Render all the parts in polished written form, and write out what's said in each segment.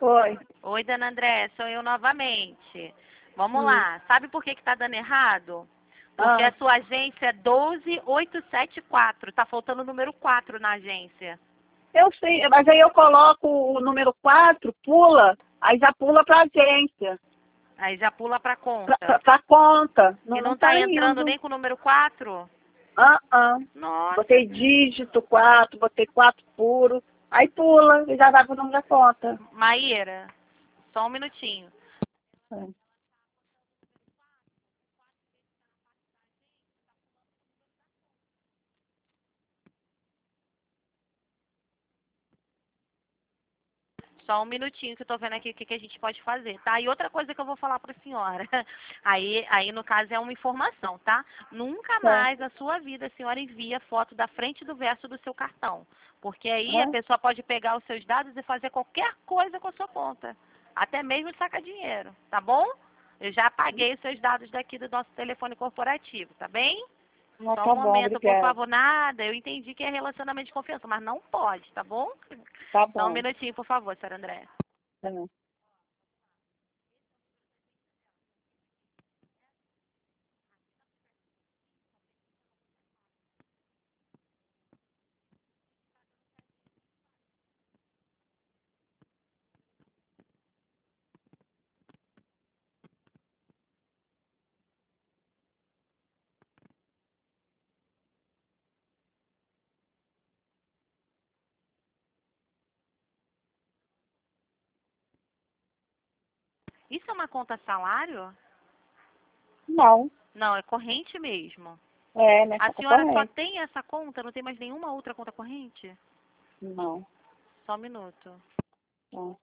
Oi. Oi, dona André, sou eu novamente. Vamos lá. Sabe por que tá dando errado? Porque a sua agência é 12874. Tá faltando o número 4 na agência. Eu sei, mas aí eu coloco o número 4, pula, aí já pula para agência, Aí já pula pra conta. para conta. E não Não tá tá entrando indo. nem com o número 4? Nossa. Botei dígito 4, botei 4 puro, aí pula e já vai pro nome da conta. Maíra, só um minutinho. Só um minutinho que eu tô vendo aqui o que a gente pode fazer, tá? E outra coisa que eu vou falar pra senhora. Aí no caso é uma informação, tá? Nunca mais na sua vida a senhora envia foto da frente e do verso do seu cartão. Porque aí a pessoa pode pegar os seus dados e fazer qualquer coisa com a sua conta. Até mesmo sacar dinheiro, tá bom? Eu já apaguei os seus dados daqui do nosso telefone corporativo, tá bem? Só um momento, por favor. Nada, eu entendi que é relacionamento de confiança, mas não pode, tá bom? Tá bom. Só um minutinho, por favor, senhora André. Tá bom. Isso é uma conta salário? Não, Não, é corrente mesmo. né? A senhora só tem essa conta? Não tem mais nenhuma outra conta corrente? Não. Só um minuto. Não.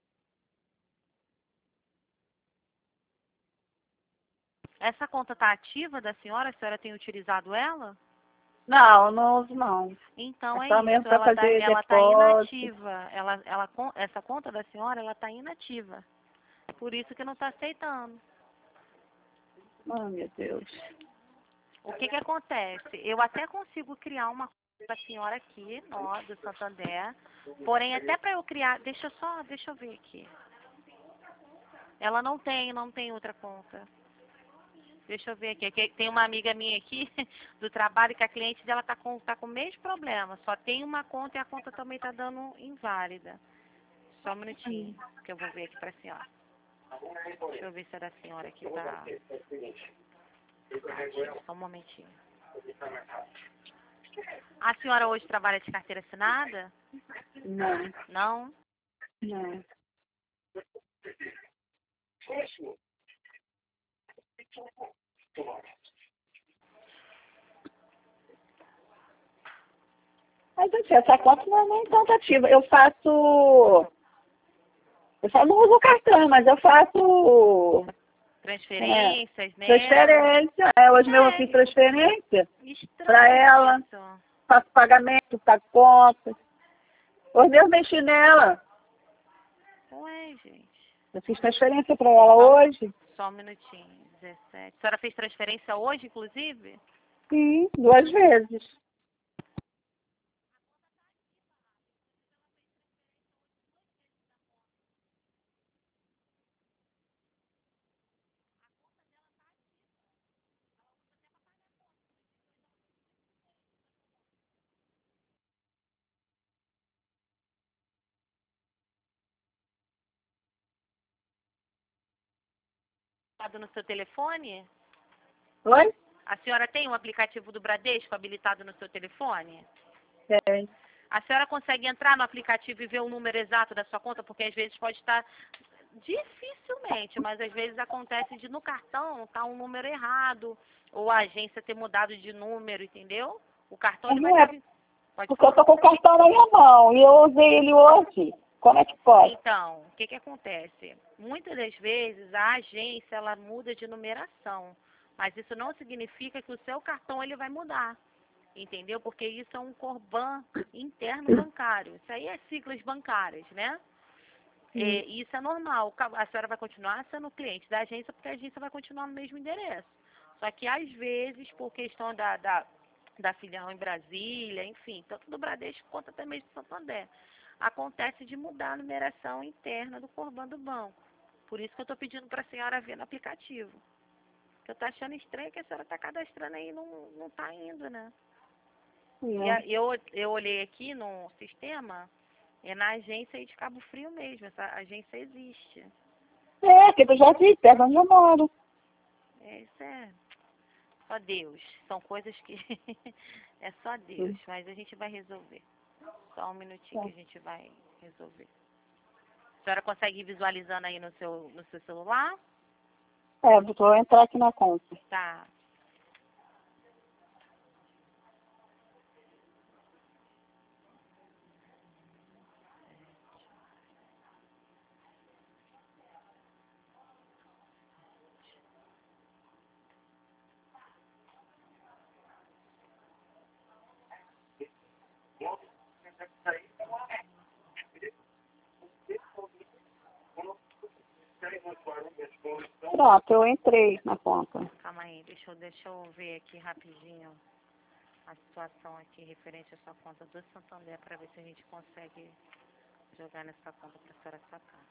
Essa conta está ativa da senhora? A senhora tem utilizado ela? Não uso não. Então É é só isso, mesmo para fazer ela tá depósito. inativa. Essa conta da senhora, ela tá inativa. Por isso que não está aceitando. Oh, meu Deus. O que acontece? Eu até consigo criar uma conta para a senhora aqui, do Santander. Porém, até para eu criar, deixa eu ver aqui. Ela não tem outra conta. Deixa eu ver aqui. Tem uma amiga minha aqui do trabalho que a cliente dela tá com o mesmo problema. Só tem uma conta e a conta também tá dando inválida. Só um minutinho, que eu vou ver aqui pra senhora. Deixa eu ver se é da senhora que tá. Só um momentinho. A senhora hoje trabalha de carteira assinada? Não. Não? Não. Mas assim, essa conta não é nem tanto ativa. Eu só não uso o cartão, mas eu faço Transferências, né? transferência. Hoje mesmo eu fiz transferência para Estranho ela. isso. Faço pagamento, pago conta. Hoje mesmo mexi nela. Ué, gente. Eu fiz transferência para ela hoje. Só um minutinho. 17. A senhora fez transferência hoje, inclusive? Sim, 2 vezes. No seu telefone? Oi? A senhora tem um aplicativo do Bradesco habilitado no seu telefone? Tem. A senhora consegue entrar no aplicativo e ver o número exato da sua conta? Porque às vezes pode estar dificilmente, mas às vezes acontece de no cartão estar um número errado ou a agência ter mudado de número, entendeu? O cartão ele vai estar... Pode Porque eu tô com o cartão na minha mão e eu usei ele hoje. Como é que pode? Então, o que acontece? Muitas das vezes a agência ela muda de numeração, mas isso não significa que o seu cartão ele vai mudar, entendeu? Porque isso é um CORBAN interno bancário. Isso aí é siglas bancárias, né? E isso é normal. A senhora vai continuar sendo cliente da agência porque a agência vai continuar no mesmo endereço. Só que às vezes, por questão da filial em Brasília, enfim, tanto do Bradesco quanto até mesmo do Santander. acontece de mudar a numeração interna do Corban do banco. Por isso que eu estou pedindo para a senhora ver no aplicativo. Eu estou achando estranho que a senhora está cadastrando aí e não está indo, né? E eu olhei aqui no sistema, é na agência aí de Cabo Frio mesmo. Essa agência existe. Aqui do Jardim, perto onde eu moro. Isso é só Deus. São coisas que é só Deus. Mas a gente vai resolver. Só um minutinho que a gente vai resolver. A senhora consegue ir visualizando aí no seu celular? Vou entrar aqui na conta. Tá. Pronto, eu entrei na conta. Calma aí, deixa eu ver aqui rapidinho a situação aqui referente à sua conta do Santander para ver se a gente consegue jogar nessa conta para a senhora sacar.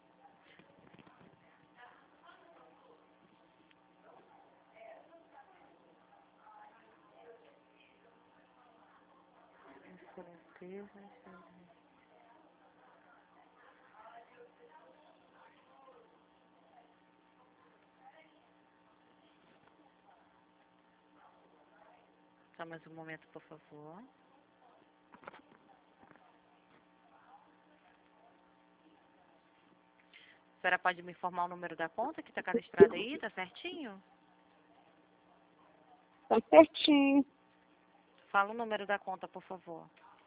Só mais um momento, por favor. A senhora pode me informar o número da conta que está cadastrado aí? Tá certinho? Tá certinho. Fala o número da conta, por favor.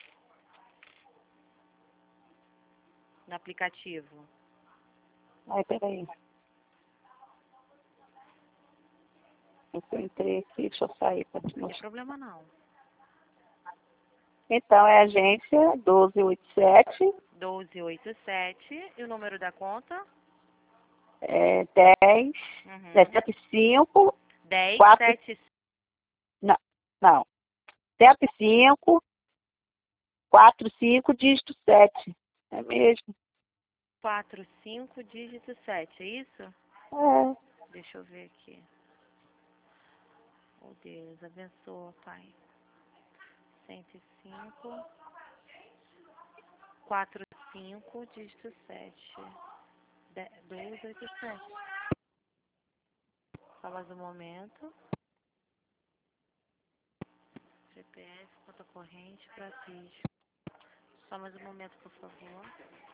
No aplicativo. Peraí. Eu entrei aqui, deixa eu sair para te Não tem mostrar. problema não. Então, é a agência 1287, 1287 e o número da conta? 10, 75, 10 4, 7 não, 75, 45, dígito 7. É mesmo? 45 dígito 7, é isso? É. Deixa eu ver aqui. Oh Deus, abençoa, Pai. 105 45 dígito 7. 287. Só mais um momento. CPF, conta corrente, Brasil. Só mais um momento, por favor.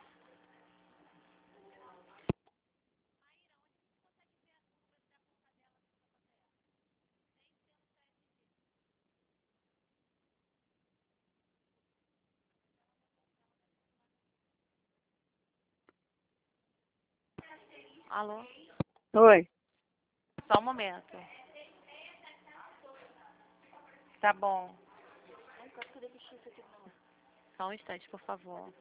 Alô? Oi. Só um momento. Tá bom. Só um instante, por favor.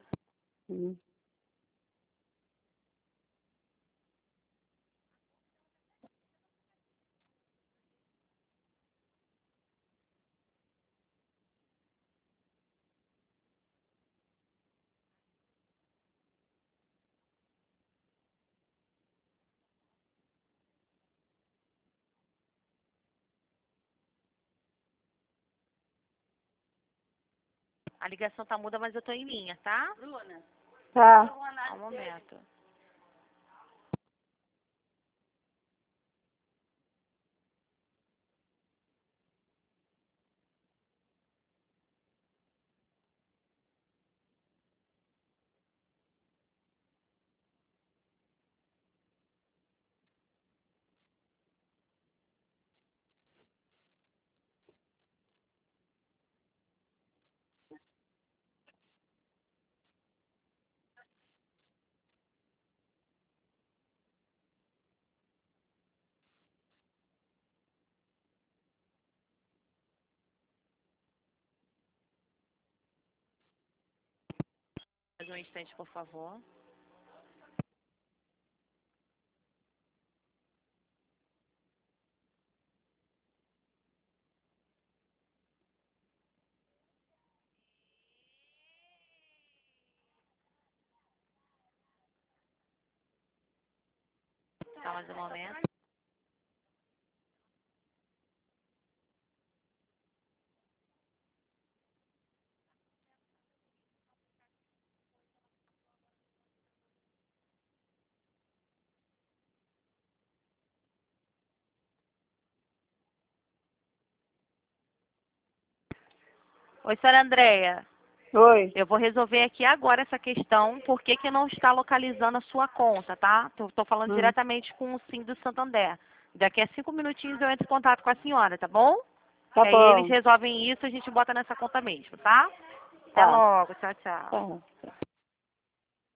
A ligação tá muda, mas eu tô em linha, tá? Tá. Só um momento. Mais um instante, por favor. mais um momento. Oi, senhora Andréia. Oi. Eu vou resolver aqui agora essa questão, por que que não está localizando a sua conta, tá? Estou falando diretamente com o Sim do Santander. Daqui a 5 minutinhos eu entro em contato com a senhora, tá bom? Tá Aí eles bom. resolvem isso, a gente bota nessa conta mesmo, tá? Até Tá. logo, tchau, tchau. Tá.